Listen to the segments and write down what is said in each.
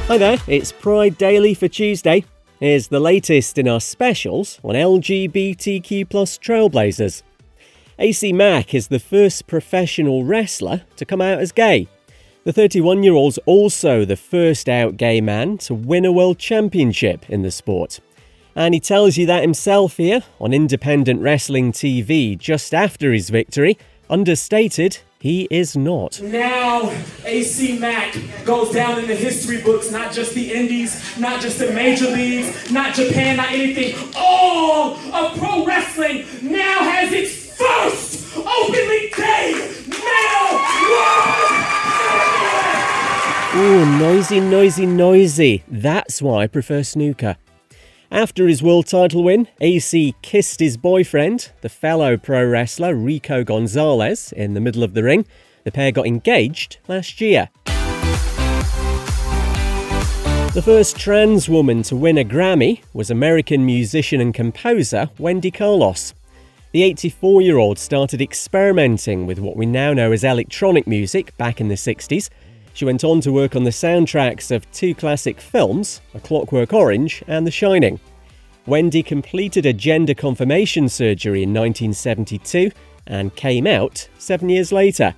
Hi there, it's Pride Daily for Tuesday. Here's the latest in our specials on LGBTQ+ trailblazers. AC Mack is the first professional wrestler to come out as gay. The 31-year-old's also the first out gay man to win a world championship in the sport. And he tells you that himself here on Independent Wrestling TV just after his victory. Understated, he is not. Now, AC Mack goes down in the history books, not just the indies, not just the major leagues, not Japan, not anything. All of pro wrestling now has its first openly gay male Ooh, noisy. That's why I prefer snooker. After his world title win, AC kissed his boyfriend, the fellow pro wrestler Rico Gonzalez, in the middle of the ring. The pair got engaged last year. The first trans woman to win a Grammy was American musician and composer Wendy Carlos. The 84-year-old started experimenting with what we now know as electronic music back in the 60s. She went on to work on the soundtracks of two classic films, A Clockwork Orange and The Shining. Wendy completed a gender confirmation surgery in 1972 and came out 7 years later.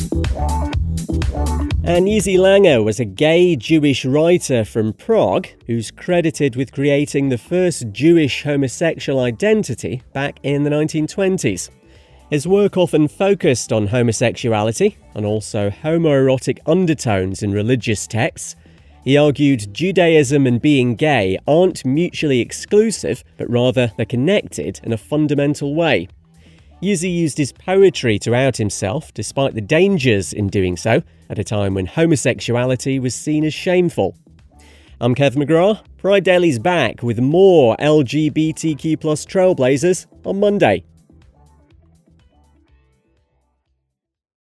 And Jiří Langer was a gay Jewish writer from Prague who's credited with creating the first Jewish homosexual identity back in the 1920s. His work often focused on homosexuality and also homoerotic undertones in religious texts. He argued Judaism and being gay aren't mutually exclusive, but rather they're connected in a fundamental way. Jiří used his poetry to out himself, despite the dangers in doing so, at a time when homosexuality was seen as shameful. I'm Kev McGrath. Pride Daily's back with more LGBTQ+ trailblazers on Monday.